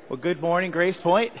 Well, good morning, Grace Point.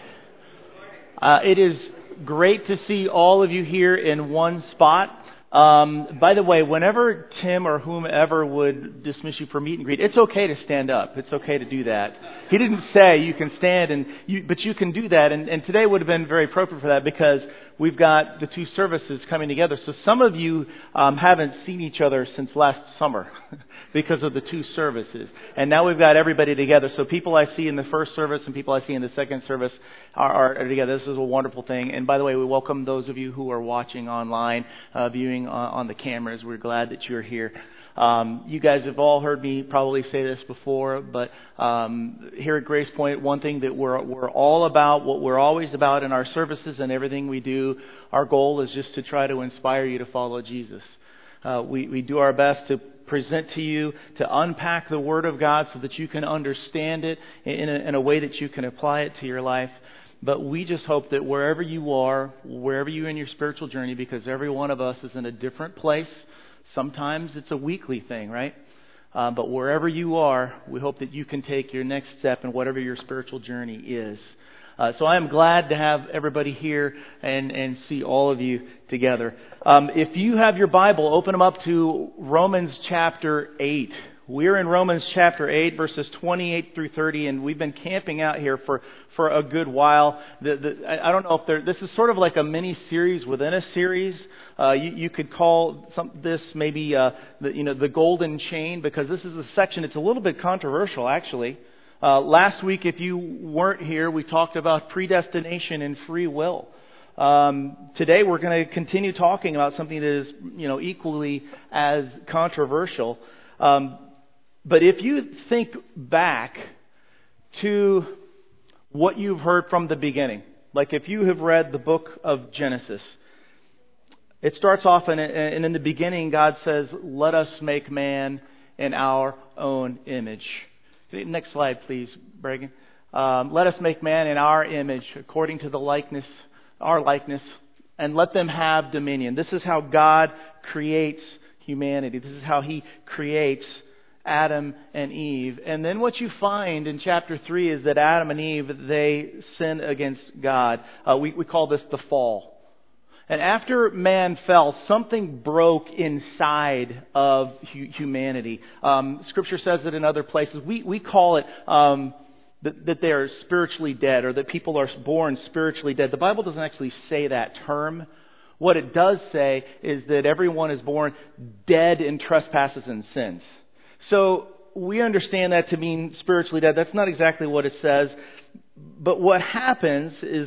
It is great to see all of you here in one spot. By the way, whenever Tim or whomever would dismiss you for meet and greet, it's okay to stand up. It's okay to do that. He didn't say you can stand, but you can do that. And today would have been very appropriate for that because we've got the two services coming together. So some of you haven't seen each other since last summer because of the two services. And now we've got everybody together. So people I see in the first service and people I see in the second service are together. This is a wonderful thing. And by the way, we welcome those of you who are watching online, viewing on the cameras. We're glad that you're here. You guys have all heard me probably say this before, but here at Grace Point, one thing that we're all about, what we're always about in our services and everything we do, our goal is just to try to inspire you to follow Jesus. We do our best to present to you, to unpack the Word of God so that you can understand it in a way that you can apply it to your life. But we just hope that wherever you are, wherever you're in your spiritual journey, because every one of us is in a different place. Sometimes it's a weekly thing, right? But wherever you are, we hope that you can take your next step in whatever your spiritual journey is. So I am glad to have everybody here and see all of you together. If you have your Bible, open them up to Romans chapter 8. We're in Romans chapter 8, verses 28 through 30, and we've been camping out here for a good while. I don't know if this is sort of like a mini-series within a series. You could call this maybe the golden chain, because this is a section. It's a little bit controversial, actually. Last week, if you weren't here, we talked about predestination and free will. Today, we're going to continue talking about something that is, equally as controversial. But if you think back to what you've heard from the beginning, like if you have read the book of Genesis, it starts off and in the beginning God says, "Let us make man in our own image." Next slide, please, Bregan. Let us make man in our image, according to our likeness, and let them have dominion. This is how God creates humanity. This is how He creates Adam and Eve. And then what you find in chapter 3 is that Adam and Eve, they sin against God. We call this the fall. And after man fell, something broke inside of humanity. Scripture says it in other places. We call it that they are spiritually dead, or that people are born spiritually dead. The Bible doesn't actually say that term. What it does say is that everyone is born dead in trespasses and sins. So we understand that to mean spiritually dead. That's not exactly what it says. But what happens is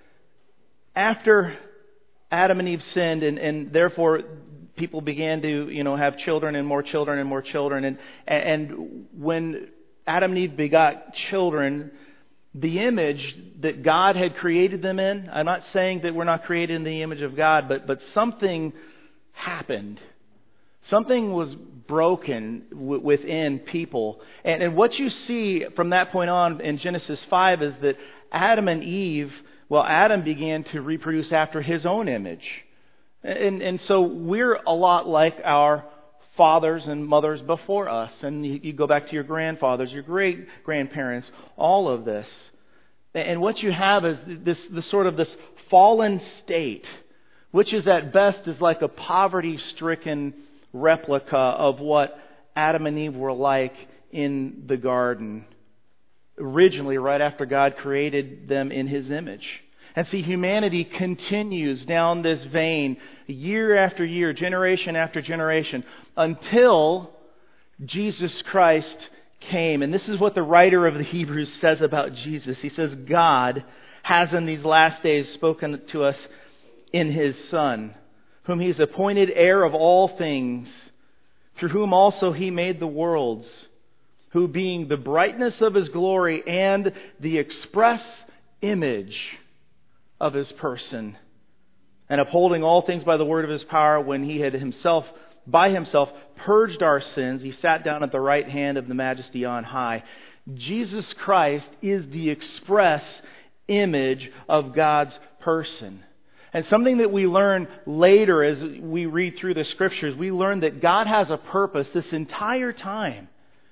after Adam and Eve sinned, and therefore people began to, have children and more children and more children. And when Adam and Eve begot children, the image that God had created them in, I'm not saying that we're not created in the image of God, but something happened. Something was broken within people. And what you see from that point on in Genesis 5 is that Adam and Eve, Adam began to reproduce after his own image. And so we're a lot like our fathers and mothers before us. And you go back to your grandfathers, your great-grandparents, all of this. And what you have is this fallen state, which is at best is like a poverty-stricken replica of what Adam and Eve were like in the garden, originally right after God created them in His image. And see, humanity continues down this vein year after year, generation after generation, until Jesus Christ came. And this is what the writer of the Hebrews says about Jesus. He says, God has in these last days spoken to us in His Son, whom He has appointed heir of all things, through whom also He made the worlds, who being the brightness of His glory and the express image of His person, and upholding all things by the word of His power, when He had by Himself purged our sins, He sat down at the right hand of the Majesty on high. Jesus Christ is the express image of God's person. And something that we learn later as we read through the Scriptures, we learn that God has a purpose this entire time.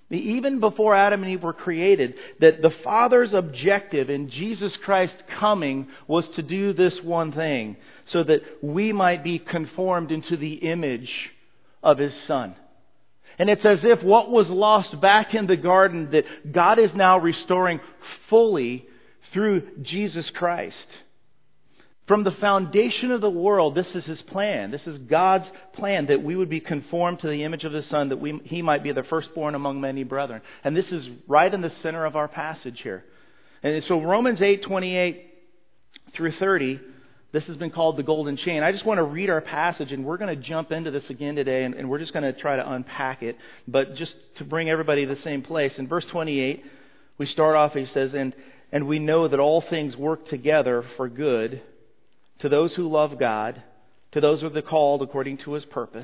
Even before Adam and Eve were created, that the Father's objective in Jesus Christ coming was to do this one thing, so that we might be conformed into the image of His Son. And it's as if what was lost back in the garden, that God is now restoring fully through Jesus Christ. From the foundation of the world, this is His plan. This is God's plan, that we would be conformed to the image of His Son, that He might be the firstborn among many brethren. And this is right in the center of our passage here. And so Romans 8:28 through 30, this has been called the golden chain. I just want to read our passage, and we're going to jump into this again today, and we're just going to try to unpack it. But just to bring everybody to the same place, in verse 28, we start off, he says, and we know that all things work together for good to those who love God, to those who are called according to His purpose.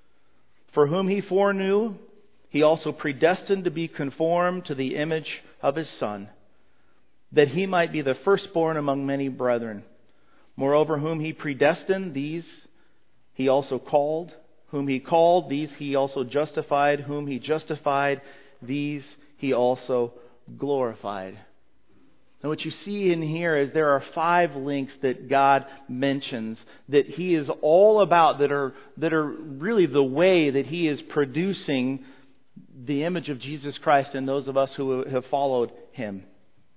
For whom He foreknew, He also predestined to be conformed to the image of His Son, that He might be the firstborn among many brethren. Moreover, whom He predestined, these He also called. Whom He called, these He also justified. Whom He justified, these He also glorified. And what you see in here is there are 5 links that God mentions that He is all about, that are really the way that He is producing the image of Jesus Christ in those of us who have followed Him.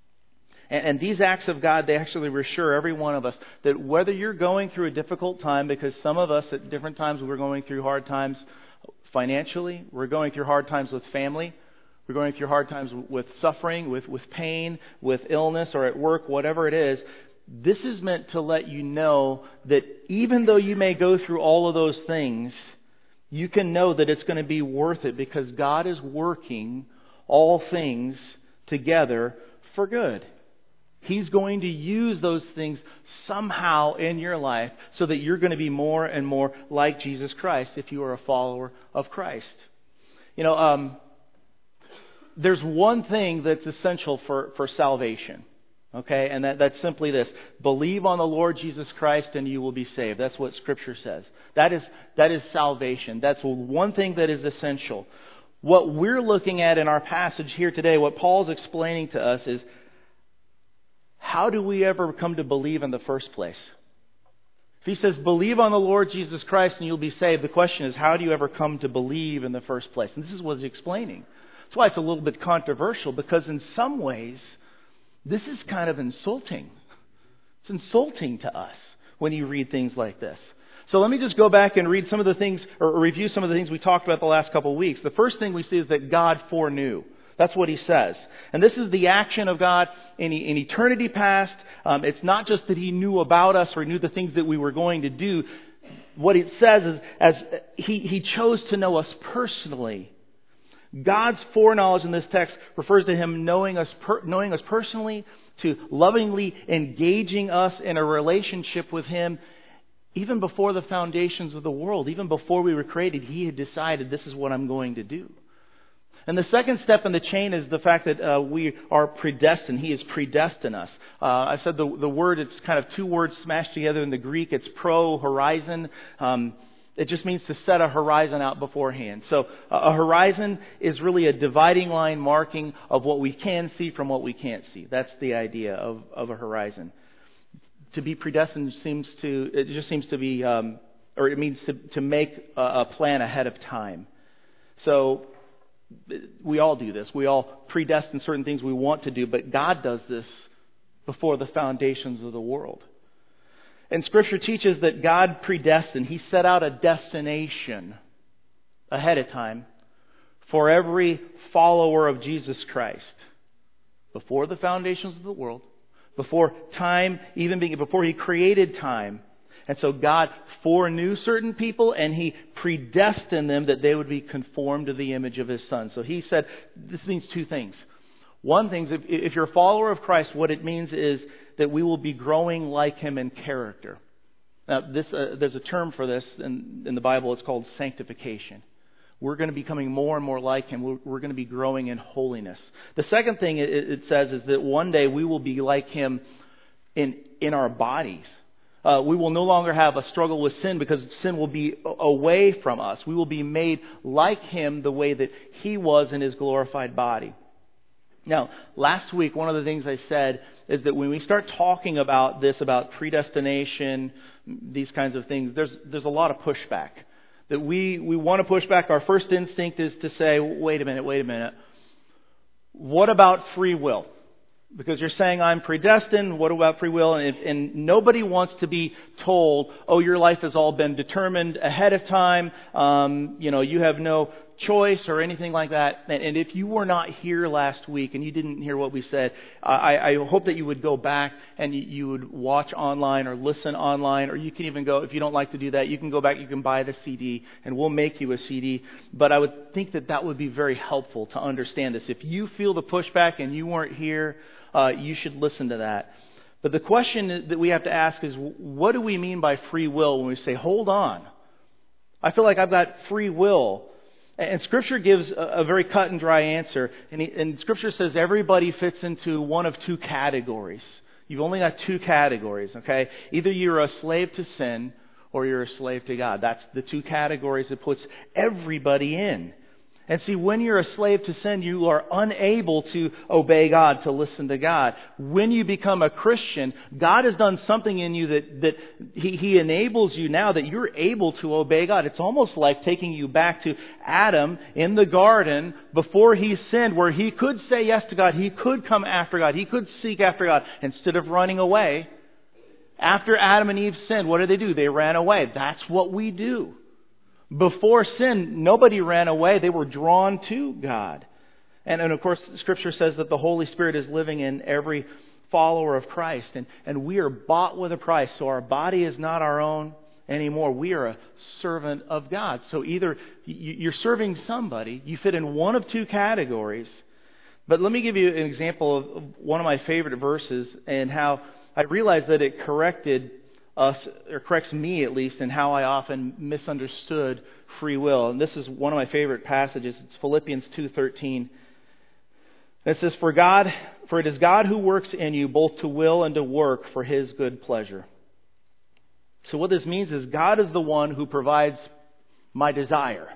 And these acts of God, they actually reassure every one of us that whether you're going through a difficult time, because some of us at different times we're going through hard times financially, we're going through hard times with family, we're going through hard times with suffering, with pain, with illness, or at work, whatever it is. This is meant to let you know that even though you may go through all of those things, you can know that it's going to be worth it, because God is working all things together for good. He's going to use those things somehow in your life so that you're going to be more and more like Jesus Christ if you are a follower of Christ. There's one thing that's essential for salvation. Okay? And that's simply this. Believe on the Lord Jesus Christ and you will be saved. That's what Scripture says. That is salvation. That's one thing that is essential. What we're looking at in our passage here today, what Paul's explaining to us is, how do we ever come to believe in the first place? If he says, believe on the Lord Jesus Christ and you'll be saved, the question is, how do you ever come to believe in the first place? And this is what he's explaining. That's why it's a little bit controversial, because in some ways, this is kind of insulting. It's insulting to us when you read things like this. So let me just go back and read some of the things, or review some of the things we talked about the last couple of weeks. The first thing we see is that God foreknew. That's what he says. And this is the action of God in eternity past. It's not just that He knew about us or knew the things that we were going to do. What it says is, as He chose to know us personally. God's foreknowledge in this text refers to Him knowing us personally, to lovingly engaging us in a relationship with Him. Even before the foundations of the world, even before we were created, He had decided, this is what I'm going to do. And the second step in the chain is the fact that we are predestined. He has predestined us. I said the word, it's kind of 2 words smashed together in the Greek. It's horizon. It just means to set a horizon out beforehand. So a horizon is really a dividing line marking of what we can see from what we can't see. That's the idea of a horizon. To be predestined it means to make a plan ahead of time. So we all do this. We all predestine certain things we want to do, but God does this before the foundations of the world. And Scripture teaches that God predestined. He set out a destination ahead of time for every follower of Jesus Christ. Before the foundations of the world, before time before He created time. And so God foreknew certain people and He predestined them that they would be conformed to the image of His Son. So He said, this means 2 things. One thing is, if you're a follower of Christ, what it means is that we will be growing like Him in character. Now, there's a term for this in the Bible. It's called sanctification. We're going to be becoming more and more like Him. We're going to be growing in holiness. The second thing it says is that one day we will be like Him in our bodies. We will no longer have a struggle with sin because sin will be away from us. We will be made like Him the way that He was in His glorified body. Now, last week, one of the things I said is that when we start talking about this, about predestination, these kinds of things, there's a lot of pushback. That we want to push back. Our first instinct is to say, wait a minute. What about free will? Because you're saying I'm predestined, what about free will? And nobody wants to be told, oh, your life has all been determined ahead of time. You have no choice or anything like that. And if you were not here last week and you didn't hear what we said, I hope that you would go back and you would watch online or listen online, or you can even go, if you don't like to do that, you can go back, you can buy the CD and we'll make you a CD. But I would think that would be very helpful to understand this. If you feel the pushback and you weren't here, you should listen to that. But the question that we have to ask is, what do we mean by free will when we say, hold on, I feel like I've got free will? And Scripture gives a very cut and dry answer. And Scripture says everybody fits into one of two categories. You've only got two categories, okay? Either you're a slave to sin or you're a slave to God. That's the two categories it puts everybody in. And see, when you're a slave to sin, you are unable to obey God, to listen to God. When you become a Christian, God has done something in you that He enables you now that you're able to obey God. It's almost like taking you back to Adam in the garden before he sinned, where he could say yes to God, he could come after God, he could seek after God instead of running away. After Adam and Eve sinned, what did they do? They ran away. That's what we do. Before sin, nobody ran away. They were drawn to God. And of course, Scripture says that the Holy Spirit is living in every follower of Christ. And we are bought with a price. So our body is not our own anymore. We are a servant of God. So either you're serving somebody, you fit in one of two categories. But let me give you an example of one of my favorite verses and how I realized that it corrected us, or corrects me at least, in how I often misunderstood free will. And this is one of my favorite passages. It's Philippians 2:13. It says, For it is God who works in you both to will and to work for His good pleasure. So what this means is God is the one who provides my desire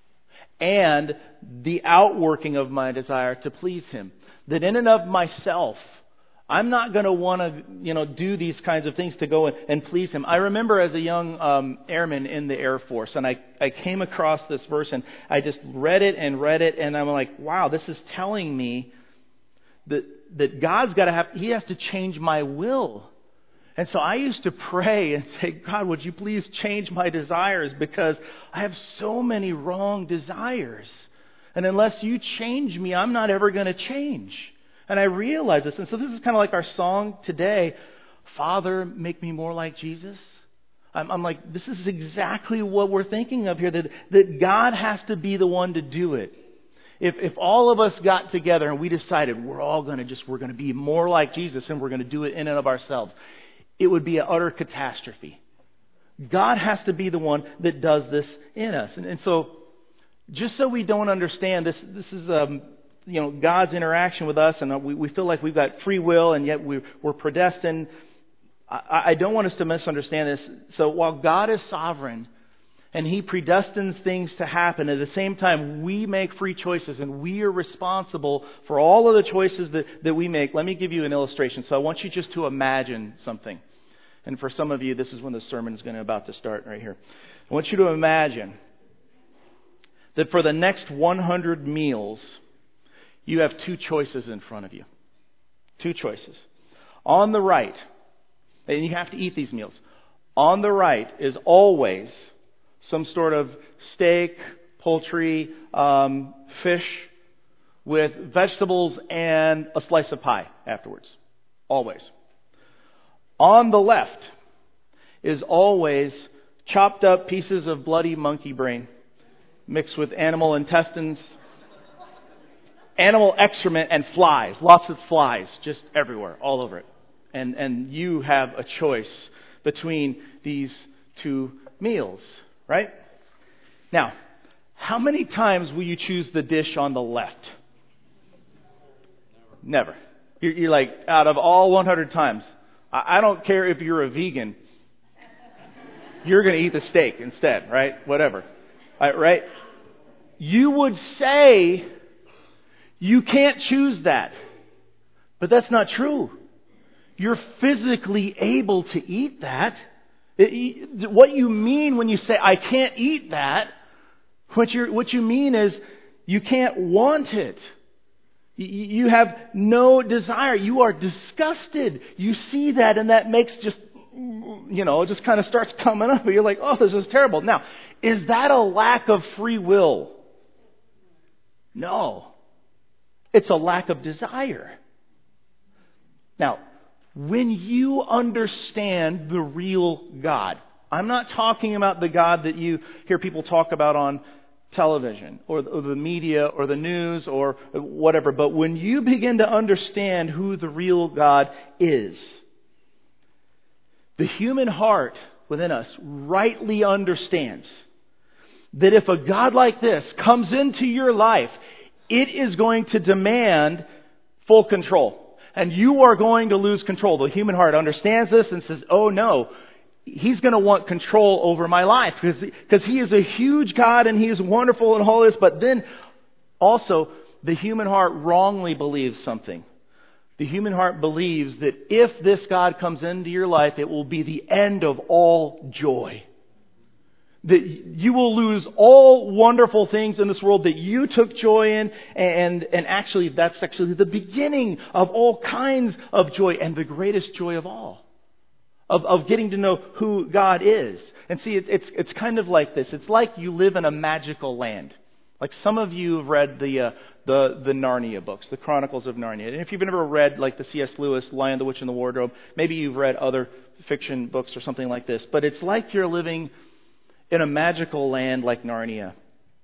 and the outworking of my desire to please Him. That in and of myself, I'm not going to want to, do these kinds of things to go and please Him. I remember as a young airman in the Air Force, and I came across this verse, and I just read it, and I'm like, wow, this is telling me that God's got to He has to change my will. And so I used to pray and say, God, would you please change my desires, because I have so many wrong desires. And unless you change me, I'm not ever going to change. And I realize this. And so this is kind of like our song today, Father, make me more like Jesus. I'm like, this is exactly what we're thinking of here, that God has to be the one to do it. If all of us got together and we decided we're going to be more like Jesus and we're going to do it in and of ourselves, it would be an utter catastrophe. God has to be the one that does this in us. And so, just so we don't understand, this is God's interaction with us, and we feel like we've got free will, and yet we're predestined. I don't want us to misunderstand this. So while God is sovereign and He predestines things to happen, at the same time we make free choices, and we are responsible for all of the choices that we make. Let me give you an illustration. So I want you just to imagine something. And for some of you, this is when the sermon is about to start right here. I want you to imagine that for the next 100 meals, you have two choices in front of you. Two choices. On the right, and you have to eat these meals. On the right is always some sort of steak, poultry, fish with vegetables and a slice of pie afterwards. Always. On the left is always chopped up pieces of bloody monkey brain mixed with animal intestines, animal excrement, and flies. Lots of flies just everywhere, all over it. And you have a choice between these two meals, right? Now, how many times will you choose the dish on the left? Never. You're like, out of all 100 times, I don't care if you're a vegan, you're going to eat the steak instead, right? Whatever. Right? You would say you can't choose that. But that's not true. You're physically able to eat that. What you mean when you say, I can't eat that, what you mean is you can't want it. You have no desire. You are disgusted. You see that and that makes just, it just kind of starts coming up. And you're like, oh, this is terrible. Now, is that a lack of free will? No. It's a lack of desire. Now, when you understand the real God, I'm not talking about the God that you hear people talk about on television or the media or the news or whatever, but when you begin to understand who the real God is, the human heart within us rightly understands that if a God like this comes into your life, it is going to demand full control. And you are going to lose control. The human heart understands this and says, oh no, He's going to want control over my life because He is a huge God and He is wonderful and all this. But then also the human heart wrongly believes something. The human heart believes that if this God comes into your life, it will be the end of all joy. That you will lose all wonderful things in this world that you took joy in, and actually that's actually the beginning of all kinds of joy and the greatest joy of all, of getting to know who God is. And see, it's kind of like this. It's like you live in a magical land. Like some of you have read the Narnia books, the Chronicles of Narnia. And if you've never read like the C.S. Lewis, Lion, the Witch, and the Wardrobe, maybe you've read other fiction books or something like this. But it's like you're living in a magical land like Narnia.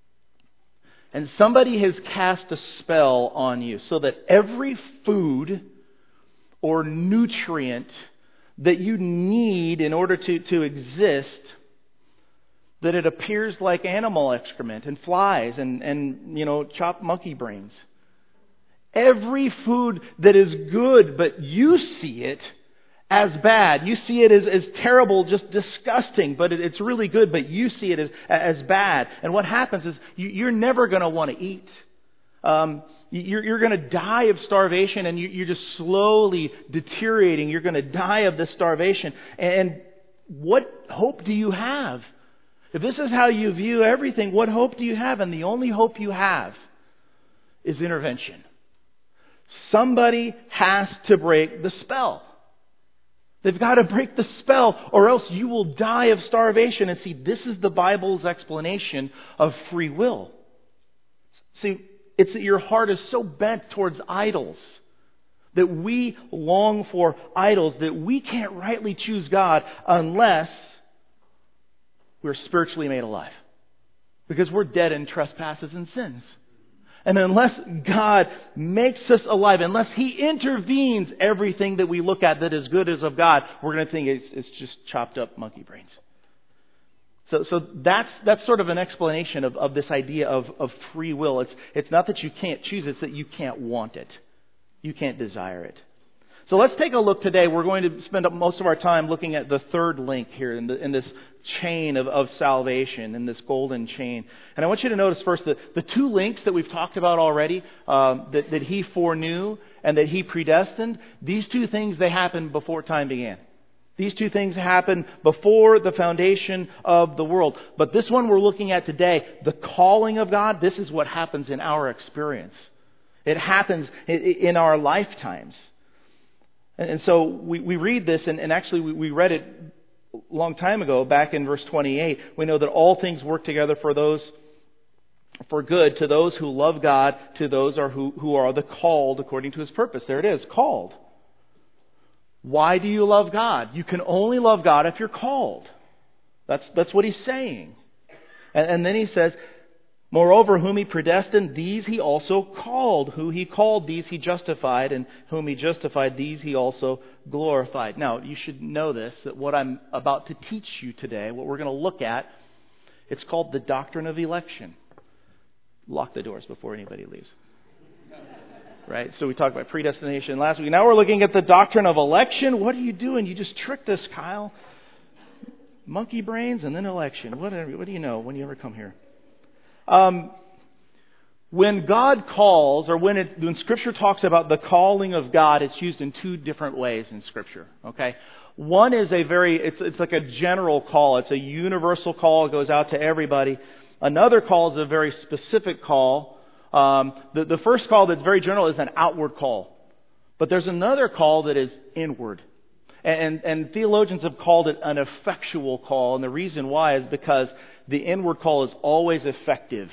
And somebody has cast a spell on you so that every food or nutrient that you need in order to exist, that it appears like animal excrement and flies and chopped monkey brains. Every food that is good, but you see it as bad. You see it as terrible, just disgusting, but it's really good, but you see it as bad. And what happens is you're never going to want to eat. You're going to die of starvation, and you're just slowly deteriorating. You're going to die of this starvation. And what hope do you have? If this is how you view everything, what hope do you have? And the only hope you have is intervention. Somebody has to break the spell. They've got to break the spell, or else you will die of starvation. And see, this is the Bible's explanation of free will. See, it's that your heart is so bent towards idols, that we long for idols, that we can't rightly choose God unless we're spiritually made alive. Because we're dead in trespasses and sins. And unless God makes us alive, unless He intervenes, everything that we look at that is good as of God, we're going to think it's just chopped up monkey brains. So that's sort of an explanation of this idea of free will. It's not that you can't choose, it's that you can't want it. You can't desire it. So let's take a look today. We're going to spend most of our time looking at the third link here in this chain of salvation, in this golden chain. And I want you to notice first the two links that we've talked about already, that He foreknew and that He predestined. These two things, they happened before time began. These two things happened before the foundation of the world. But this one we're looking at today, the calling of God, this is what happens in our experience. It happens in our lifetimes. And so we read this, and actually we read it a long time ago, back in verse 28. We know that all things work together for good to those who love God, to those who are the called according to His purpose. There it is, called. Why do you love God? You can only love God if you're called. That's what He's saying. And then He says, moreover, whom He predestined, these He also called. Who He called, these He justified. And whom He justified, these He also glorified. Now, you should know this, that what I'm about to teach you today, what we're going to look at, it's called the doctrine of election. Lock the doors before anybody leaves. Right? So we talked about predestination last week. Now we're looking at the doctrine of election. What are you doing? You just tricked us, Kyle. monkey brains and then election. What do you know when you ever come here? When God calls, or when Scripture talks about the calling of God, it's used in two different ways in Scripture. Okay, one is it's like a general call. It's a universal call. It goes out to everybody. Another call is a very specific call. The first call that's very general is an outward call, but there's another call that is inward. And theologians have called it an effectual call, and the reason why is because the inward call is always effective.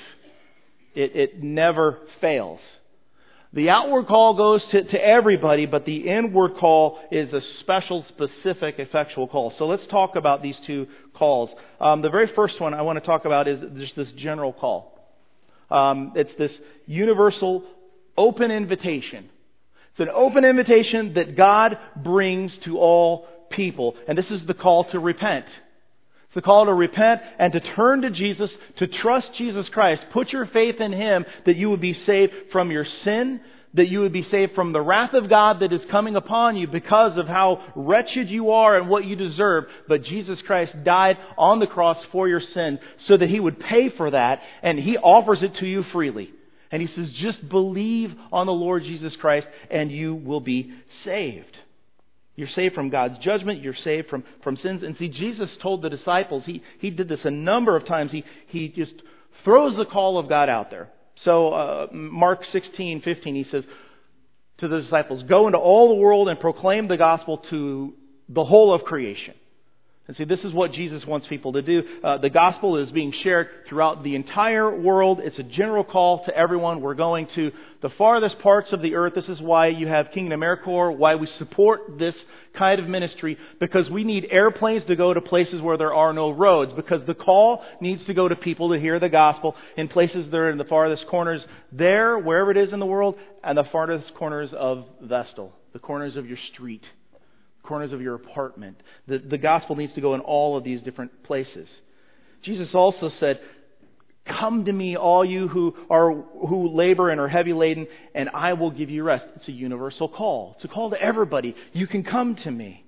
It never fails. The outward call goes to everybody, but the inward call is a special, specific, effectual call. So let's talk about these two calls. The very first one I want to talk about is just this general call. It's this universal, open invitation. It's an open invitation that God brings to all people. And this is the call to repent. It's the call to repent and to turn to Jesus, to trust Jesus Christ. Put your faith in Him that you would be saved from your sin, that you would be saved from the wrath of God that is coming upon you because of how wretched you are and what you deserve. But Jesus Christ died on the cross for your sin so that He would pay for that, and He offers it to you freely. And He says, just believe on the Lord Jesus Christ and you will be saved. You're saved from God's judgment. You're saved from sins. And see, Jesus told the disciples, He did this a number of times. He just throws the call of God out there. So Mark 16:15, He says to the disciples, go into all the world and proclaim the gospel to the whole of creation. And see, this is what Jesus wants people to do. The gospel is being shared throughout the entire world. It's a general call to everyone. We're going to the farthest parts of the earth. This is why you have Kingdom AmeriCorps, why we support this kind of ministry, because we need airplanes to go to places where there are no roads, because the call needs to go to people to hear the gospel in places that are in the farthest corners there, wherever it is in the world, and the farthest corners of Vestal, the corners of your street, corners of your apartment. The gospel needs to go in all of these different places. Jesus also said, come to me, all you who labor and are heavy laden, and I will give you rest. It's a universal call. It's a call to everybody. You can come to me.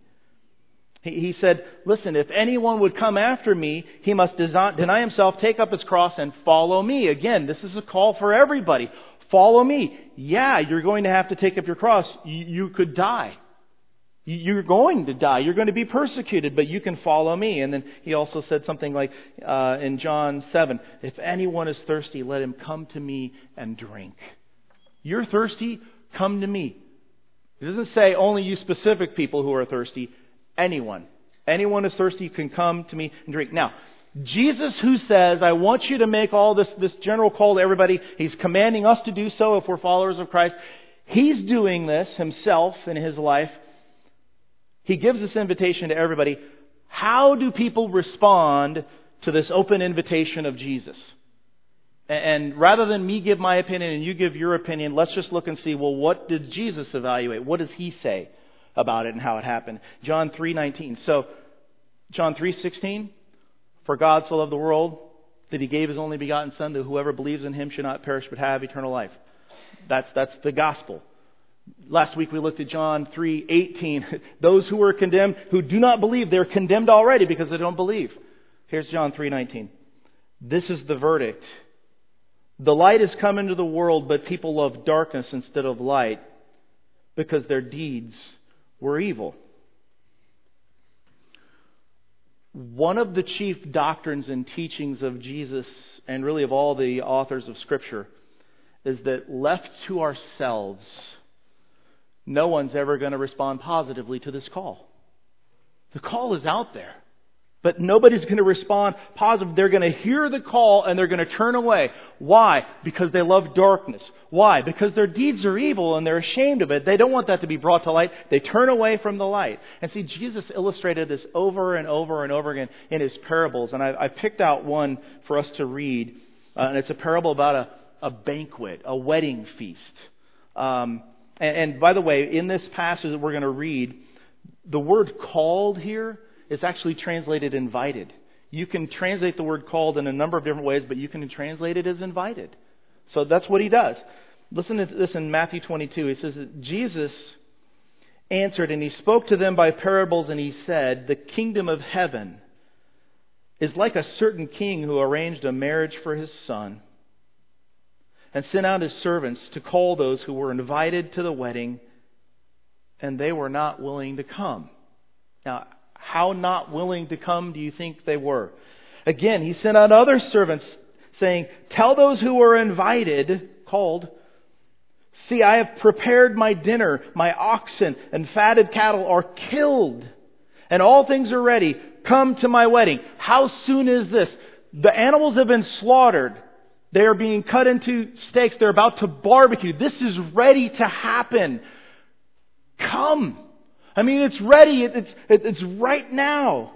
He said, listen, if anyone would come after me, he must deny himself, take up his cross, and follow me. Again, this is a call for everybody. Follow me. Yeah, you're going to have to take up your cross. You could die. You're going to die. You're going to be persecuted, but you can follow me. And then He also said something like in John 7, if anyone is thirsty, let him come to me and drink. You're thirsty? Come to me. It doesn't say only you specific people who are thirsty. Anyone. Anyone is thirsty, you can come to me and drink. Now, Jesus, who says, I want you to make all this general call to everybody, He's commanding us to do so if we're followers of Christ. He's doing this Himself in His life. He gives this invitation to everybody. How do people respond to this open invitation of Jesus? And rather than me give my opinion and you give your opinion, let's just look and see, well, what did Jesus evaluate? What does He say about it and how it happened? John 3:19. So, John 3:16, for God so loved the world that He gave His only begotten Son, that whoever believes in Him should not perish but have eternal life. That's the gospel. Last week we looked at John 3:18. Those who are condemned, who do not believe, they're condemned already because they don't believe. Here's John 3:19. This is the verdict. The light has come into the world, but people love darkness instead of light because their deeds were evil. One of the chief doctrines and teachings of Jesus, and really of all the authors of Scripture, is that left to ourselves, no one's ever going to respond positively to this call. The call is out there, but nobody's going to respond positive. They're going to hear the call and they're going to turn away. Why? Because they love darkness. Why? Because their deeds are evil and they're ashamed of it. They don't want that to be brought to light. They turn away from the light. And see, Jesus illustrated this over and over and over again in His parables. And I picked out one for us to read. And it's a parable about a banquet, a wedding feast. And by the way, in this passage that we're going to read, the word called here is actually translated invited. You can translate the word called in a number of different ways, but you can translate it as invited. So that's what He does. Listen to this in Matthew 22. He says, Jesus answered and He spoke to them by parables and He said, the kingdom of heaven is like a certain king who arranged a marriage for his son and sent out his servants to call those who were invited to the wedding, and they were not willing to come. Now, how not willing to come do you think they were? Again, he sent out other servants saying, tell those who were invited, called, see, I have prepared my dinner. My oxen and fatted cattle are killed, and all things are ready. Come to my wedding. How soon is this? The animals have been slaughtered. They are being cut into steaks. They're about to barbecue. This is ready to happen. Come. I mean, it's ready. It's right now.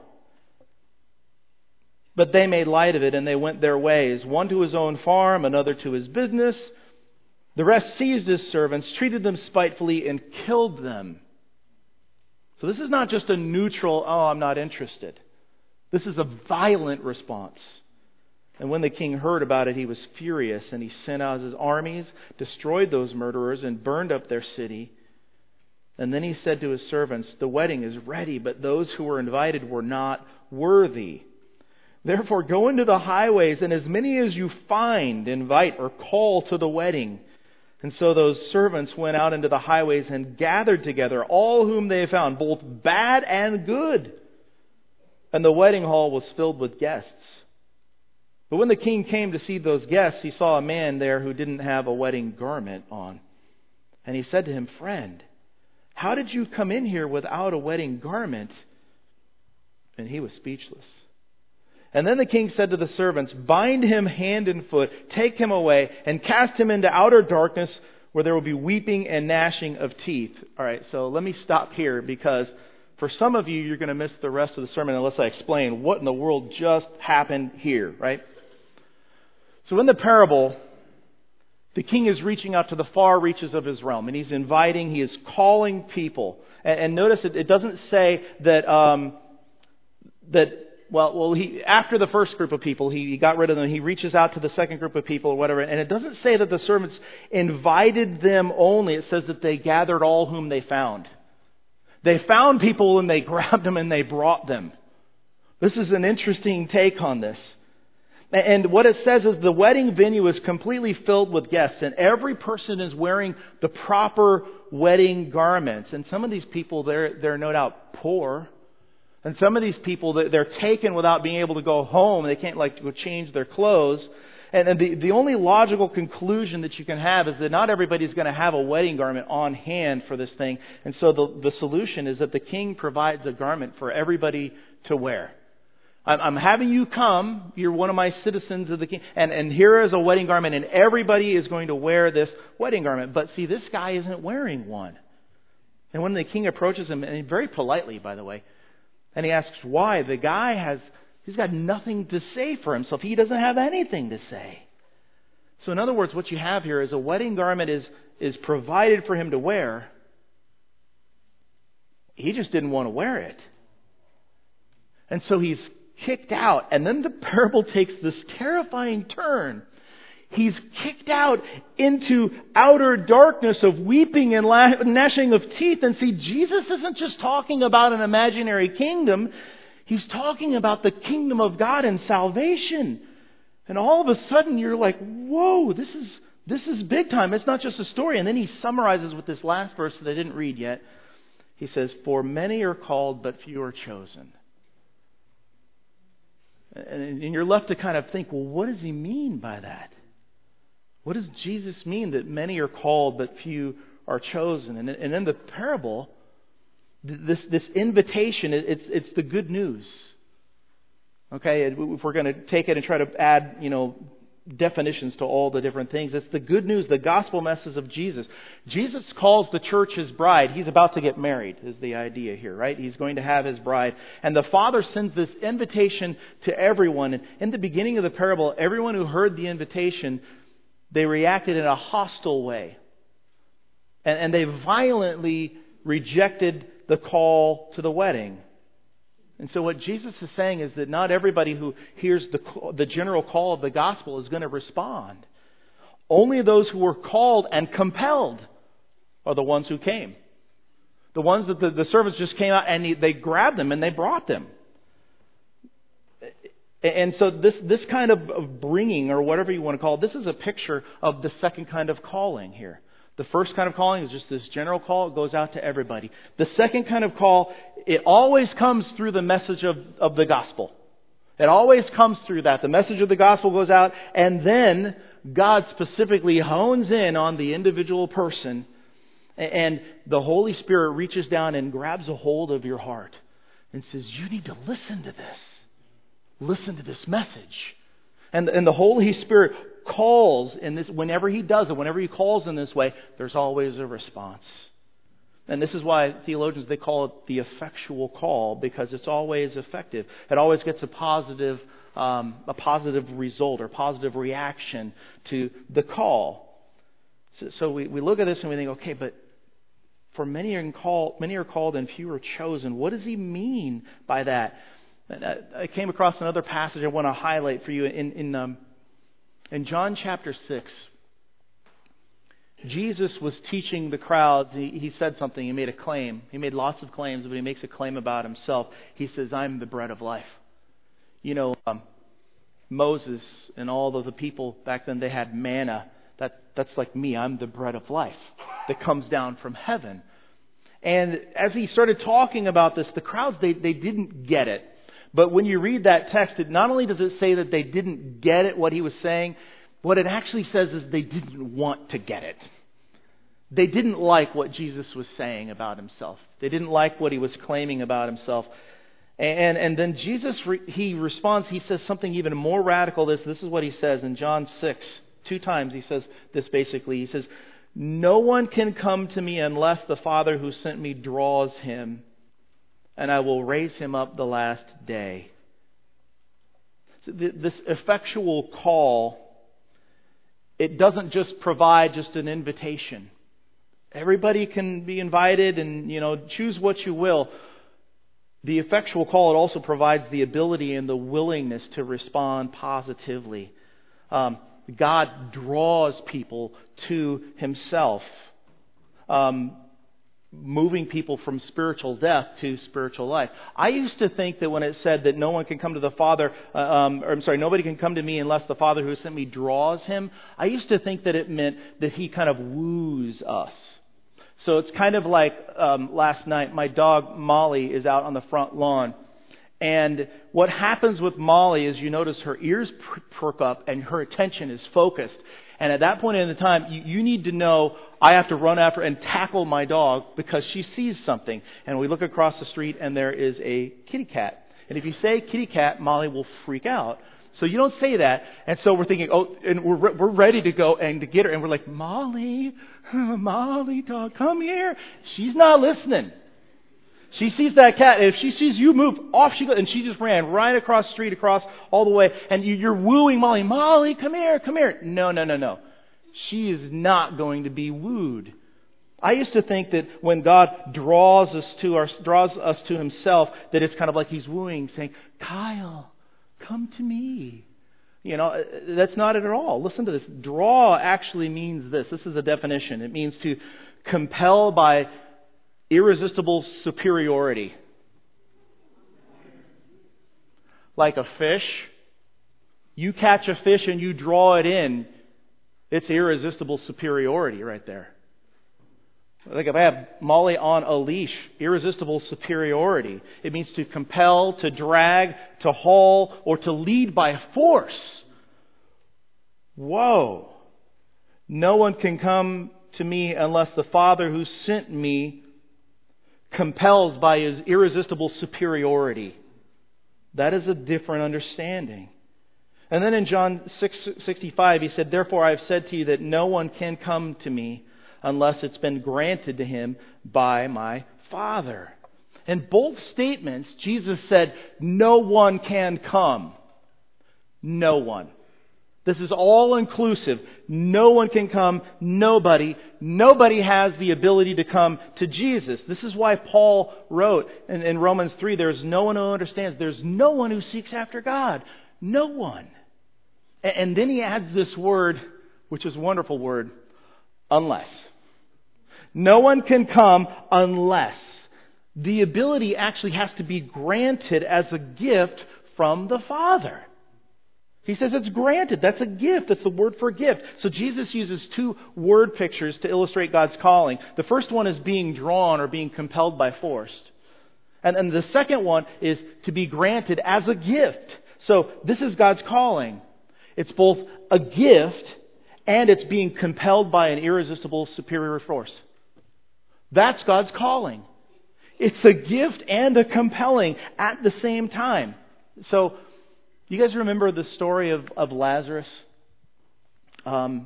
But they made light of it, and they went their ways, one to his own farm, another to his business. The rest seized his servants, treated them spitefully, and killed them. So this is not just a neutral, oh, I'm not interested. This is a violent response. And when the king heard about it, he was furious, and he sent out his armies, destroyed those murderers, and burned up their city. And then he said to his servants, the wedding is ready, but those who were invited were not worthy. Therefore go into the highways, and as many as you find, invite or call to the wedding. And so those servants went out into the highways and gathered together all whom they found, both bad and good. And the wedding hall was filled with guests. But when the king came to see those guests, he saw a man there who didn't have a wedding garment on. And he said to him, friend, how did you come in here without a wedding garment? And he was speechless. And then the king said to the servants, bind him hand and foot, take him away, and cast him into outer darkness where there will be weeping and gnashing of teeth. All right, so let me stop here because for some of you, you're going to miss the rest of the sermon unless I explain what in the world just happened here, right? So in the parable, the king is reaching out to the far reaches of his realm, and he's inviting, he is calling people. And notice it doesn't say that after the first group of people, he got rid of them. He reaches out to the second group of people or whatever. And it doesn't say that the servants invited them only. It says that they gathered all whom they found. They found people and they grabbed them and they brought them. This is an interesting take on this. And what it says is the wedding venue is completely filled with guests, and every person is wearing the proper wedding garments. And some of these people, they're no doubt poor. And some of these people, they're taken without being able to go home. They can't go change their clothes. And the only logical conclusion that you can have is that not everybody's going to have a wedding garment on hand for this thing. And so the solution is that the king provides a garment for everybody to wear. I'm having you come. You're one of my citizens of the king. And here is a wedding garment, and everybody is going to wear this wedding garment. But see, this guy isn't wearing one. And when the king approaches him, and very politely, by the way, and he asks why, the guy he's got nothing to say for himself. He doesn't have anything to say. So in other words, what you have here is a wedding garment is provided for him to wear. He just didn't want to wear it. And so he's kicked out. And then the parable takes this terrifying turn. He's kicked out into outer darkness of weeping and gnashing of teeth. And see, Jesus isn't just talking about an imaginary kingdom. He's talking about the kingdom of God and salvation. And all of a sudden you're like, whoa, this is big time. It's not just a story. And then he summarizes with this last verse that I didn't read yet. He says, for many are called, but few are chosen. And you're left to kind of think, well, what does he mean by that? What does Jesus mean that many are called but few are chosen? And in the parable, this invitation, it's the good news. Okay, if we're going to take it and try to add, definitions to all the different things, it's the good news, the gospel message of Jesus. Jesus calls the church his bride. He's about to get married, is the idea here, right? He's going to have his bride. And the Father sends this invitation to everyone. And in the beginning of the parable, everyone who heard the invitation, they reacted in a hostile way. And they violently rejected the call to the wedding. And so what Jesus is saying is that not everybody who hears the general call of the gospel is going to respond. Only those who were called and compelled are the ones who came. The ones that the servants just came out and they grabbed them and they brought them. And so this kind of bringing, or whatever you want to call it, this is a picture of the second kind of calling here. The first kind of calling is just this general call. It goes out to everybody. The second kind of call, it always comes through the message of the gospel. It always comes through that. The message of the gospel goes out, and then God specifically hones in on the individual person, and the Holy Spirit reaches down and grabs a hold of your heart and says, you need to listen to this. Listen to this message. And the Holy Spirit calls in this, whenever He does it, whenever He calls in this way, there's always a response. And this is why theologians, they call it the effectual call, because it's always effective. It always gets a positive result or positive reaction to the call. So we look at this and we think, okay, but for many are called and few are chosen. What does He mean by that? I came across another passage I want to highlight for you in John chapter 6. Jesus was teaching the crowds. He said something. He made a claim. He made lots of claims, but He makes a claim about Himself. He says, I'm the bread of life. You know, Moses and all of the people back then, they had manna. That's like me. I'm the bread of life that comes down from heaven. And as He started talking about this, the crowds, they didn't get it. But when you read that text, not only does it say that they didn't get it, what He was saying, what it actually says is they didn't want to get it. They didn't like what Jesus was saying about Himself. They didn't like what He was claiming about Himself. And then Jesus, He responds, He says something even more radical. This is what He says in John 6. 2 times He says this basically. He says, no one can come to me unless the Father who sent me draws him, and I will raise him up the last day. So this effectual call, it doesn't just provide just an invitation. Everybody can be invited and, choose what you will. The effectual call, it also provides the ability and the willingness to respond positively. God draws people to Himself, moving people from spiritual death to spiritual life. I used to think that when it said that no one can come to the Father, nobody can come to me unless the Father who sent me draws him, I used to think that it meant that He kind of woos us. So it's kind of like last night, my dog Molly is out on the front lawn. And what happens with Molly is you notice her ears perk up and her attention is focused. And at that point in the time, you need to know I have to run after and tackle my dog because she sees something. And we look across the street and there is a kitty cat. And if you say kitty cat, Molly will freak out. So you don't say that. And so we're thinking, and we're ready to go and to get her. And we're like, Molly, dog, come here. She's not listening. She sees that cat, and if she sees you move, off she goes. And she just ran right across the street, across all the way. And you're wooing Molly. Molly, come here, come here. No. She is not going to be wooed. I used to think that when God draws us to Himself, that it's kind of like He's wooing, saying, Kyle, come to me. That's not it at all. Listen to this. Draw actually means this. This is a definition. It means to compel by irresistible superiority. Like a fish. You catch a fish and you draw it in. It's irresistible superiority right there. Like if I have Molly on a leash, irresistible superiority. It means to compel, to drag, to haul, or to lead by force. Whoa. No one can come to me unless the Father who sent me compels by His irresistible superiority. That is a different understanding. And then in John 6:65, He said, therefore I have said to you that no one can come to me unless it's been granted to him by my Father. In both statements, Jesus said, no one can come. No one. This is all inclusive. No one can come. Nobody has the ability to come to Jesus. This is why Paul wrote in Romans 3, there's no one who understands. There's no one who seeks after God. No one. And then he adds this word, which is a wonderful word, unless. No one can come unless. The ability actually has to be granted as a gift from the Father. He says it's granted. That's a gift. That's the word for gift. So Jesus uses two word pictures to illustrate God's calling. The first one is being drawn or being compelled by force. And the second one is to be granted as a gift. So this is God's calling. It's both a gift and it's being compelled by an irresistible superior force. That's God's calling. It's a gift and a compelling at the same time. So, you guys remember the story of Lazarus? John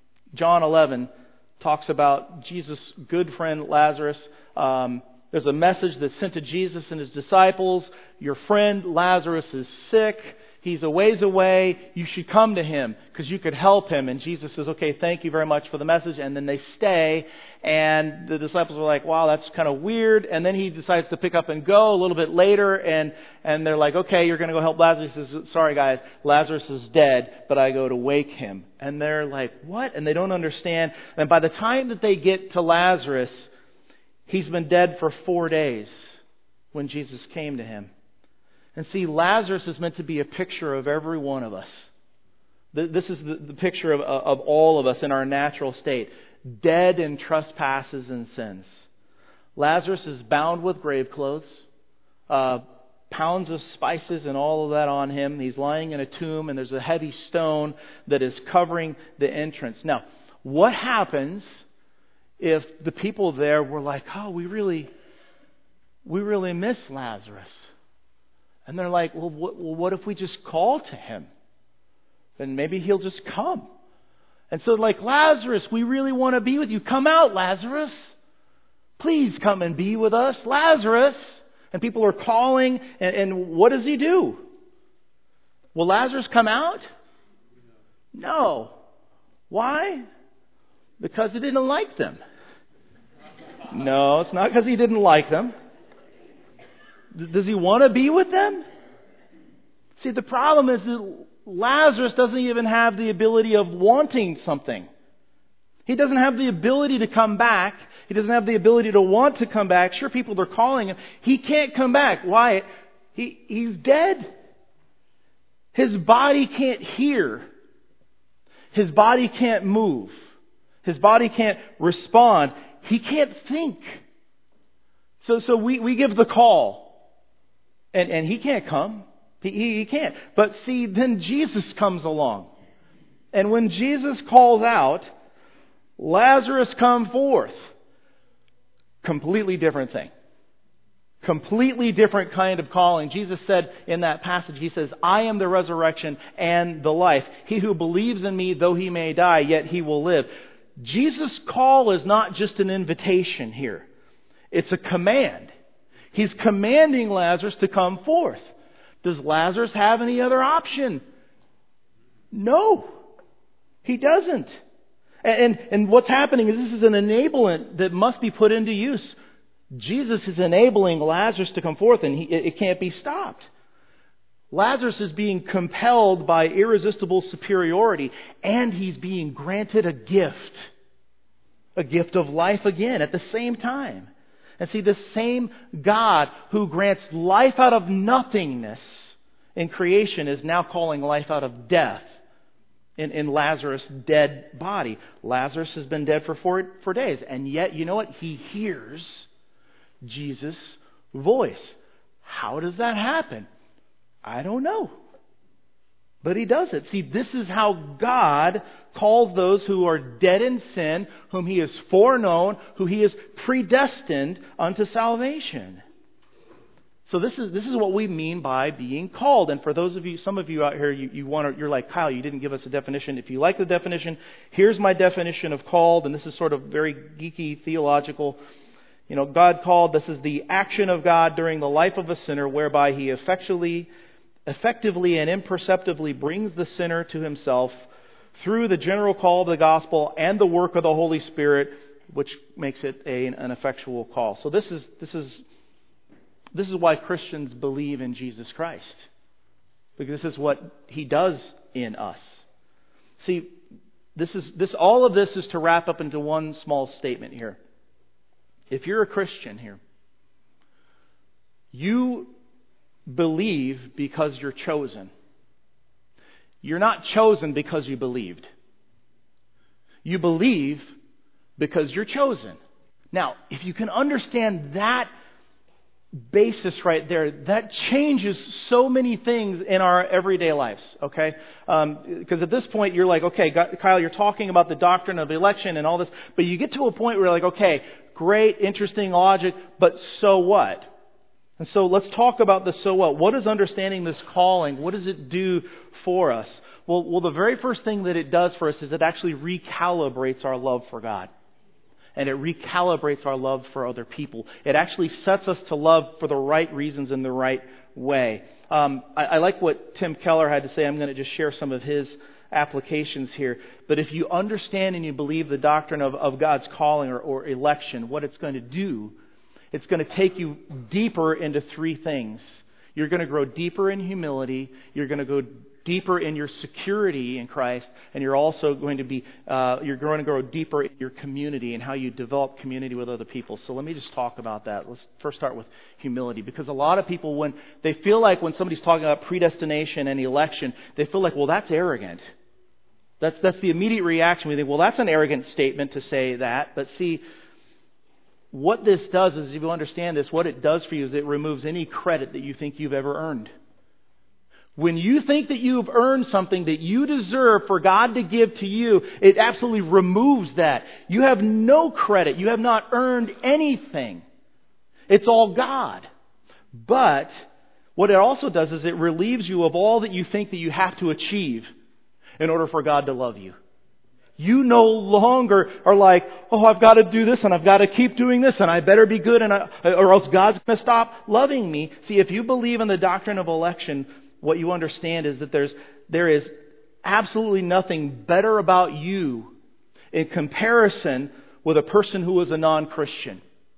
11 talks about Jesus' good friend Lazarus. There's a message that's sent to Jesus and His disciples. Your friend Lazarus is sick. He's a ways away. You should come to him because you could help him. And Jesus says, okay, thank you very much for the message. And then they stay. And the disciples are like, wow, that's kind of weird. And then He decides to pick up and go a little bit later. And they're like, okay, you're going to go help Lazarus. He says, sorry guys, Lazarus is dead, but I go to wake him. And they're like, what? And they don't understand. And by the time that they get to Lazarus, he's been dead for 4 days when Jesus came to him. And see, Lazarus is meant to be a picture of every one of us. This is the picture of all of us in our natural state. Dead in trespasses and sins. Lazarus is bound with grave clothes. Pounds of spices and all of that on him. He's lying in a tomb and there's a heavy stone that is covering the entrance. Now, what happens if the people there were like, oh, we really miss Lazarus? And they're like, well, what if we just call to him? Then maybe he'll just come. And so like, Lazarus, we really want to be with you. Come out, Lazarus. Please come and be with us, Lazarus. And people are calling, and what does he do? Will Lazarus come out? No. Why? Because he didn't like them. No, it's not because he didn't like them. Does he want to be with them? See, the problem is that Lazarus doesn't even have the ability of wanting something. He doesn't have the ability to come back. He doesn't have the ability to want to come back. Sure, people are calling him. He can't come back. Why? He's dead. His body can't hear. His body can't move. His body can't respond. He can't think. So we give the call. And he can't come. He can't. But see, then Jesus comes along. And when Jesus calls out, Lazarus, come forth. Completely different thing. Completely different kind of calling. Jesus said in that passage, He says, I am the resurrection and the life. He who believes in me, though he may die, yet he will live. Jesus' call is not just an invitation here. It's a command. He's commanding Lazarus to come forth. Does Lazarus have any other option? No. He doesn't. And what's happening is this is an enablement that must be put into use. Jesus is enabling Lazarus to come forth and it can't be stopped. Lazarus is being compelled by irresistible superiority and he's being granted a gift. A gift of life again at the same time. And see, the same God who grants life out of nothingness in creation is now calling life out of death in Lazarus' dead body. Lazarus has been dead for 4 days. And yet, you know what? He hears Jesus' voice. How does that happen? I don't know. But He does it. See, this is how God calls those who are dead in sin, whom He has foreknown, who He has predestined unto salvation. So this is what we mean by being called. And for those of you, some of you out here, you're like, Kyle, you didn't give us a definition. If you like the definition, here's my definition of called. And this is sort of very geeky, theological. You know, God called, this is the action of God during the life of a sinner whereby He effectively and imperceptibly brings the sinner to Himself through the general call of the gospel and the work of the Holy Spirit, which makes it an effectual call. So this is why Christians believe in Jesus Christ. Because this is what He does in us. See, all of this is to wrap up into one small statement here. If you're a Christian here, you believe because you're chosen. You're not chosen because you believed. You believe because you're chosen. Now, if you can understand that basis right there, that changes so many things in our everyday lives, okay? Because at this point, you're like, okay, Kyle, you're talking about the doctrine of election and all this, but you get to a point where you're like, okay, great, interesting logic, but so what? And so let's talk about the so what. What is understanding this calling? What does it do for us? Well, the very first thing that it does for us is it actually recalibrates our love for God. And it recalibrates our love for other people. It actually sets us to love for the right reasons in the right way. I like what Tim Keller had to say. I'm going to just share some of his applications here. But if you understand and you believe the doctrine of God's calling or election, what it's going to do, it's going to take you deeper into three things. You're going to grow deeper in humility. You're going to go deeper in your security in Christ, and you're also going to grow deeper in your community and how you develop community with other people. So let me just talk about that. Let's first start with humility, because a lot of people, when they feel like when somebody's talking about predestination and election, they feel like, well, that's arrogant. That's the immediate reaction. We think, well, that's an arrogant statement to say that. But see, what this does is, if you understand this, what it does for you is it removes any credit that you think you've ever earned. When you think that you've earned something that you deserve for God to give to you, it absolutely removes that. You have no credit. You have not earned anything. It's all God. But what it also does is it relieves you of all that you think that you have to achieve in order for God to love you. You no longer are like, oh, I've got to do this and I've got to keep doing this and I better be good or else God's going to stop loving me. See, if you believe in the doctrine of election, what you understand is that there is absolutely nothing better about you in comparison with a person who is a non-Christian.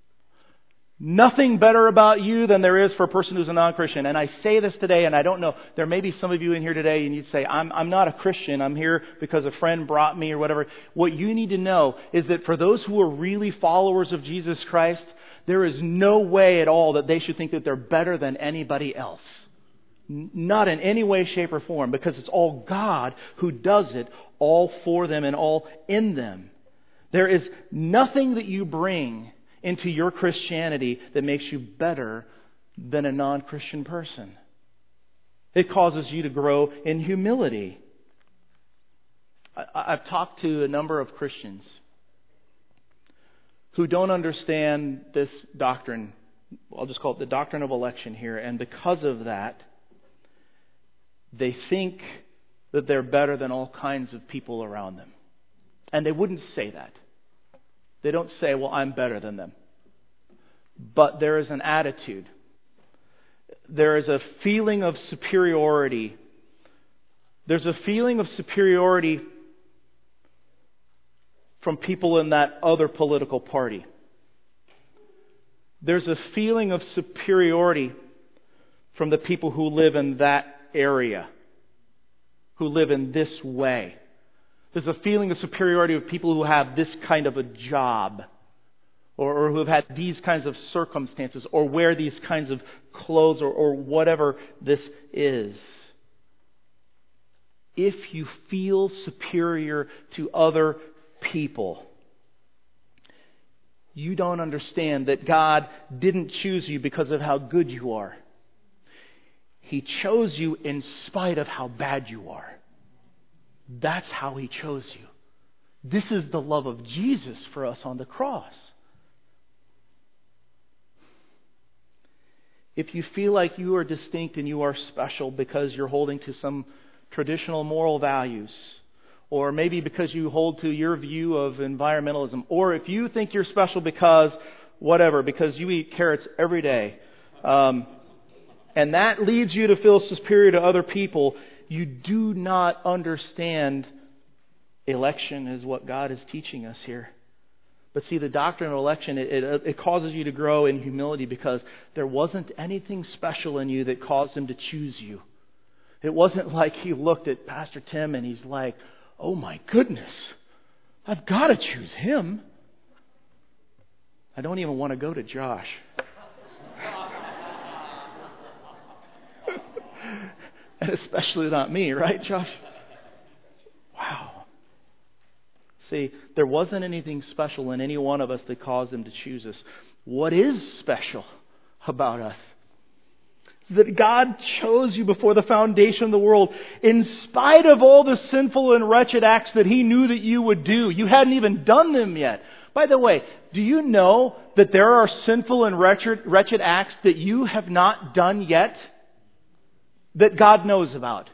Nothing better about you than there is for a person who's a non-Christian. And I say this today, and I don't know, there may be some of you in here today and you'd say, I'm not a Christian, I'm here because a friend brought me or whatever. What you need to know is that for those who are really followers of Jesus Christ, there is no way at all that they should think that they're better than anybody else. Not in any way, shape, or form, because it's all God who does it, all for them and all in them. There is nothing that you bring into your Christianity that makes you better than a non-Christian person. It causes you to grow in humility. I've talked to a number of Christians who don't understand this doctrine. I'll just call it the doctrine of election here. And because of that, they think that they're better than all kinds of people around them. And they wouldn't say that. They don't say, well, I'm better than them. But there is an attitude. There is a feeling of superiority. There's a feeling of superiority from people in that other political party. There's a feeling of superiority from the people who live in that area, who live in this way. There's a feeling of superiority of people who have this kind of a job, or who have had these kinds of circumstances, or wear these kinds of clothes, or whatever this is. If you feel superior to other people, you don't understand that God didn't choose you because of how good you are. He chose you in spite of how bad you are. That's how He chose you. This is the love of Jesus for us on the cross. If you feel like you are distinct and you are special because you're holding to some traditional moral values, or maybe because you hold to your view of environmentalism, or if you think you're special because you eat carrots every day, and that leads you to feel superior to other people, you do not understand election is what God is teaching us here. But see, the doctrine of election, it causes you to grow in humility because there wasn't anything special in you that caused Him to choose you. It wasn't like He looked at Pastor Tim and He's like, oh my goodness, I've got to choose him. I don't even want to go to Josh. And especially not me, right, Josh? See, there wasn't anything special in any one of us that caused Him to choose us. What is special about us? That God chose you before the foundation of the world in spite of all the sinful and wretched acts that He knew that you would do. You hadn't even done them yet. By the way, do you know that there are sinful and wretched acts that you have not done yet that God knows about?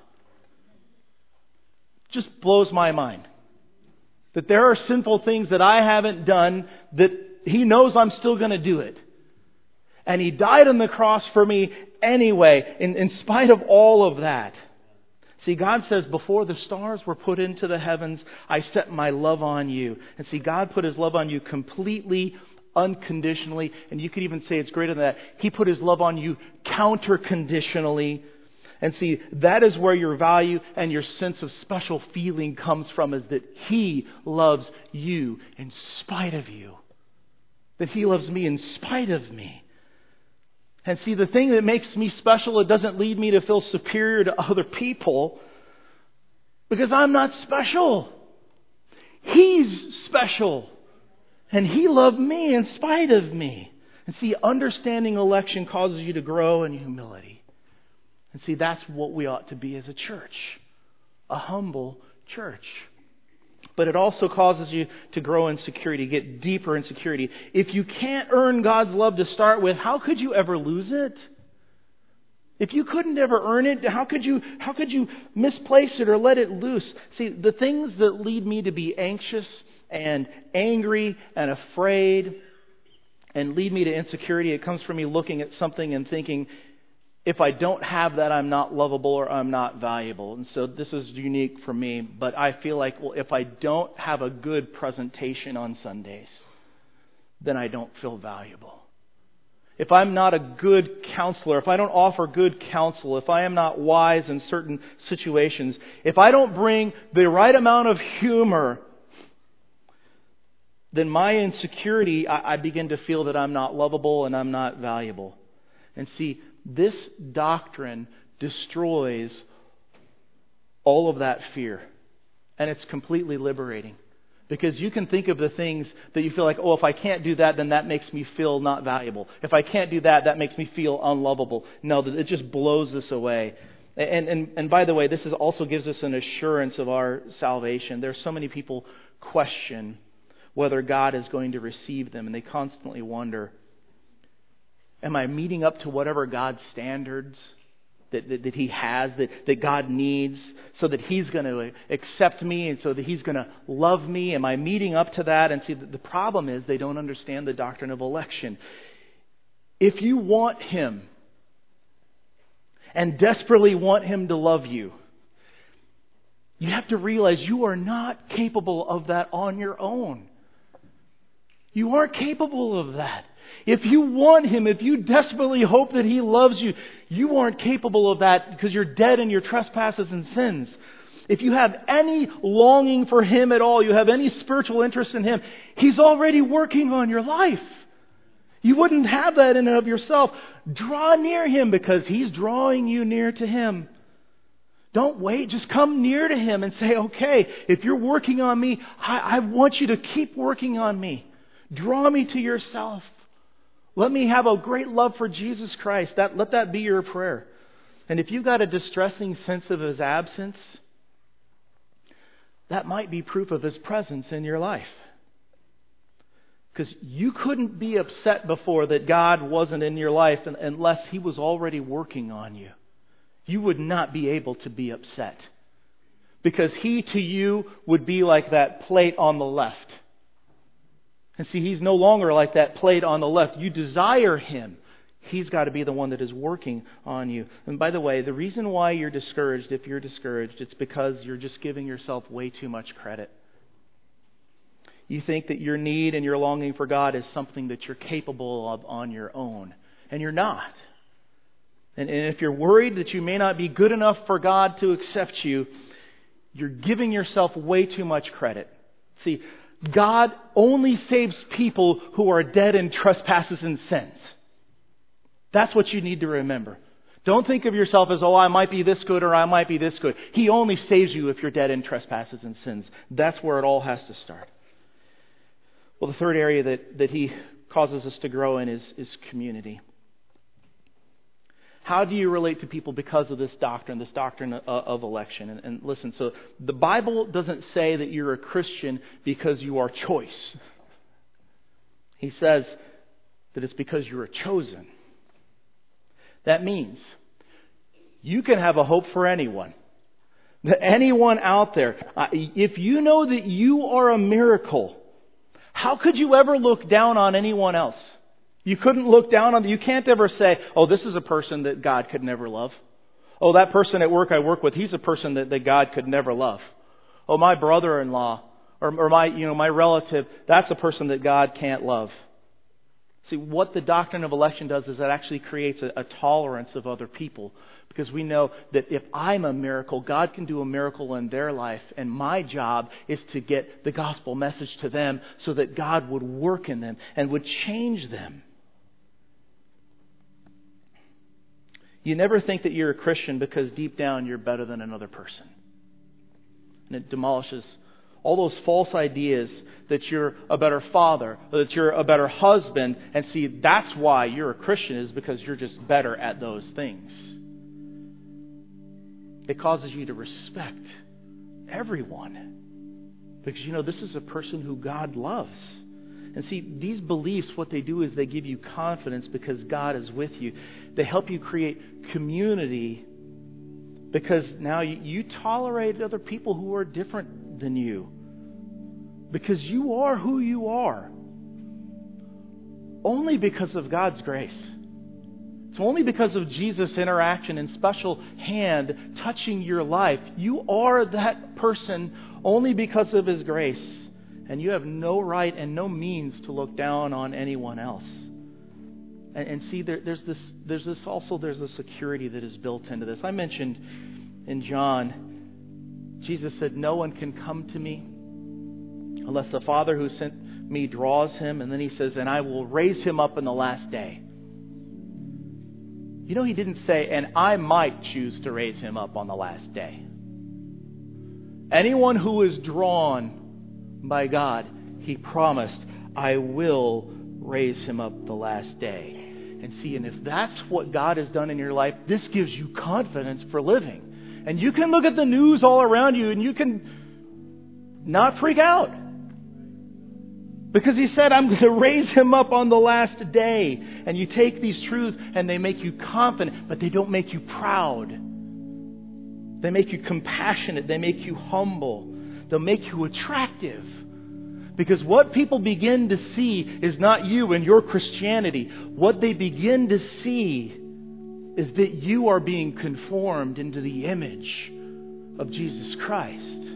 Just blows my mind. That there are sinful things that I haven't done that He knows I'm still going to do it. And He died on the cross for me anyway, in spite of all of that. See, God says, before the stars were put into the heavens, I set my love on you. And see, God put His love on you completely, unconditionally. And you could even say it's greater than that. He put His love on you counter-conditionally. And see, that is where your value and your sense of special feeling comes from, is that He loves you in spite of you. That He loves me in spite of me. And see, the thing that makes me special, it doesn't lead me to feel superior to other people, because I'm not special. He's special. And He loved me in spite of me. And see, understanding election causes you to grow in humility. And see, that's what we ought to be as a church. A humble church. But it also causes you to grow in security, get deeper in security. If you can't earn God's love to start with, how could you ever lose it? If you couldn't ever earn it, how could you misplace it or let it loose? See, the things that lead me to be anxious and angry and afraid and lead me to insecurity, it comes from me looking at something and thinking, if I don't have that, I'm not lovable or I'm not valuable. And so this is unique for me, but I feel like, well, if I don't have a good presentation on Sundays, then I don't feel valuable. If I'm not a good counselor, if I don't offer good counsel, if I am not wise in certain situations, if I don't bring the right amount of humor, then my insecurity, I begin to feel that I'm not lovable and I'm not valuable. And see, this doctrine destroys all of that fear. And it's completely liberating. Because you can think of the things that you feel like, oh, if I can't do that, then that makes me feel not valuable. If I can't do that, that makes me feel unlovable. No, it just blows this away. And by the way, this also gives us an assurance of our salvation. There's so many people question whether God is going to receive them. And they constantly wonder, am I meeting up to whatever God's standards that He has, that God needs, so that He's going to accept me and so that He's going to love me? Am I meeting up to that? And see, the problem is they don't understand the doctrine of election. If you want Him and desperately want Him to love you, you have to realize you are not capable of that on your own. You aren't capable of that. If you want Him, if you desperately hope that He loves you, you aren't capable of that because you're dead in your trespasses and sins. If you have any longing for Him at all, you have any spiritual interest in Him, He's already working on your life. You wouldn't have that in and of yourself. Draw near Him because He's drawing you near to Him. Don't wait. Just come near to Him and say, okay, if you're working on me, I want you to keep working on me. Draw me to yourself. Let me have a great love for Jesus Christ. Let that be your prayer. And if you've got a distressing sense of His absence, that might be proof of His presence in your life. Because you couldn't be upset before that God wasn't in your life unless He was already working on you. You would not be able to be upset. Because He to you would be like that plate on the left. And see, He's no longer like that plate on the left. You desire Him. He's got to be the one that is working on you. And by the way, the reason why you're discouraged, if you're discouraged, it's because you're just giving yourself way too much credit. You think that your need and your longing for God is something that you're capable of on your own. And you're not. And if you're worried that you may not be good enough for God to accept you, you're giving yourself way too much credit. See, God only saves people who are dead in trespasses and sins. That's what you need to remember. Don't think of yourself as, I might be this good or I might be this good. He only saves you if you're dead in trespasses and sins. That's where it all has to start. Well, the third area that He causes us to grow in is community. How do you relate to people because of this doctrine of election? And listen, so the Bible doesn't say that you're a Christian because you are choice. He says that it's because you are chosen. That means you can have a hope for anyone. Anyone out there. If you know that you are a miracle, how could you ever look down on anyone else? You couldn't look down on them. You can't ever say, this is a person that God could never love. That person at work I work with, he's a person that God could never love. My brother-in-law or my relative, that's a person that God can't love. See, what the doctrine of election does is it actually creates a tolerance of other people. Because we know that if I'm a miracle, God can do a miracle in their life. And my job is to get the gospel message to them so that God would work in them and would change them. You never think that you're a Christian because deep down you're better than another person. And it demolishes all those false ideas that you're a better father, or that you're a better husband. And see, that's why you're a Christian, is because you're just better at those things. It causes you to respect everyone. Because this is a person who God loves. And see, these beliefs, what they do is they give you confidence because God is with you. They help you create community because now you tolerate other people who are different than you. Because you are who you are. Only because of God's grace. It's only because of Jesus' interaction and special hand touching your life. You are that person only because of His grace. And you have no right and no means to look down on anyone else. And see, there's a security that is built into this. I mentioned in John, Jesus said, "No one can come to me unless the Father who sent me draws him." And then He says, "And I will raise him up in the last day." He didn't say, "And I might choose to raise him up on the last day." Anyone who is drawn by God, He promised, "I will raise him up the last day." And see, and if that's what God has done in your life, this gives you confidence for living. And you can look at the news all around you and you can not freak out. Because He said, "I'm going to raise him up on the last day." And you take these truths and they make you confident, but they don't make you proud. They make you compassionate. They make you humble. They'll make you attractive. Because what people begin to see is not you and your Christianity. What they begin to see is that you are being conformed into the image of Jesus Christ.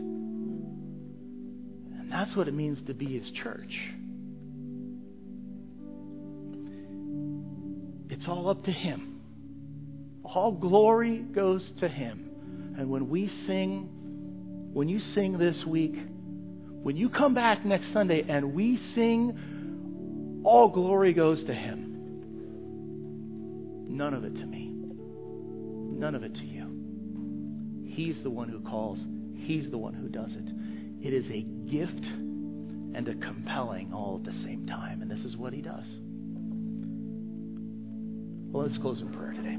And that's what it means to be His church. It's all up to Him. All glory goes to Him. And when you sing this week, when you come back next Sunday and we sing, all glory goes to Him. None of it to me. None of it to you. He's the one who calls. He's the one who does it. It is a gift and a compelling all at the same time. And this is what He does. Well, let's close in prayer today.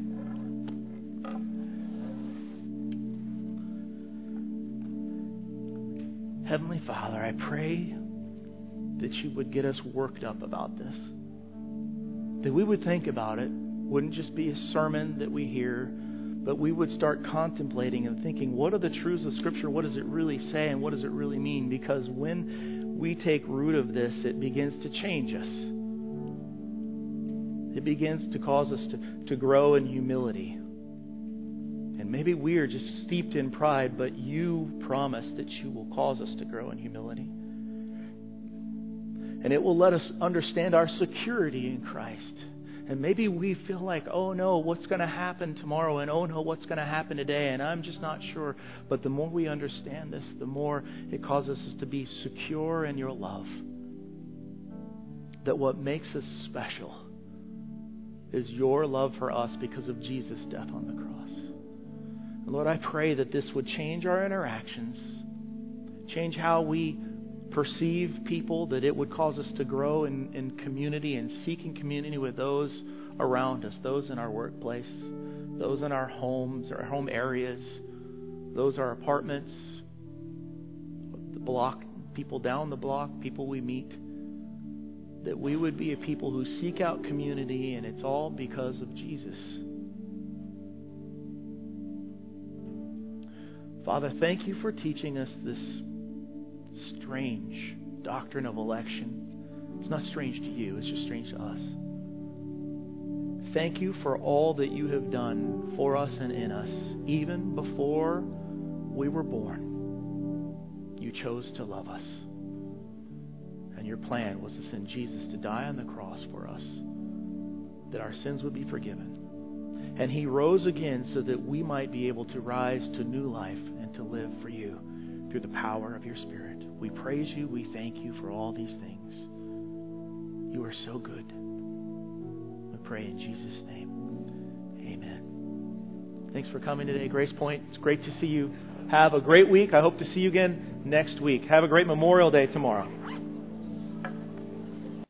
Heavenly Father, I pray that You would get us worked up about this. That we would think about it. Wouldn't just be a sermon that we hear, but we would start contemplating and thinking, what are the truths of Scripture? What does it really say and what does it really mean? Because when we take root of this, it begins to change us. It begins to cause us to grow in humility. And maybe we are just steeped in pride, but You promise that You will cause us to grow in humility. And it will let us understand our security in Christ. And maybe we feel like, oh no, what's going to happen tomorrow? And oh no, what's going to happen today? And I'm just not sure. But the more we understand this, the more it causes us to be secure in Your love. That what makes us special is your love for us because of Jesus' death on the cross. And Lord, I pray that this would change our interactions, change how we perceive people, that it would cause us to grow in community and seeking community with those around us, those in our workplace, those in our homes, our home areas, those our apartments, the block, people down the block, people we meet, that we would be a people who seek out community, and it's all because of Jesus. Father, thank you for teaching us this strange doctrine of election. It's not strange to you, it's just strange to us. Thank you for all that you have done for us and in us. Even before we were born, you chose to love us. And your plan was to send Jesus to die on the cross for us, that our sins would be forgiven. And He rose again so that we might be able to rise to new life and to live for you through the power of your Spirit. We praise you. We thank you for all these things. You are so good. We pray in Jesus' name. Amen. Thanks for coming today, Grace Point. It's great to see you. Have a great week. I hope to see you again next week. Have a great Memorial Day tomorrow.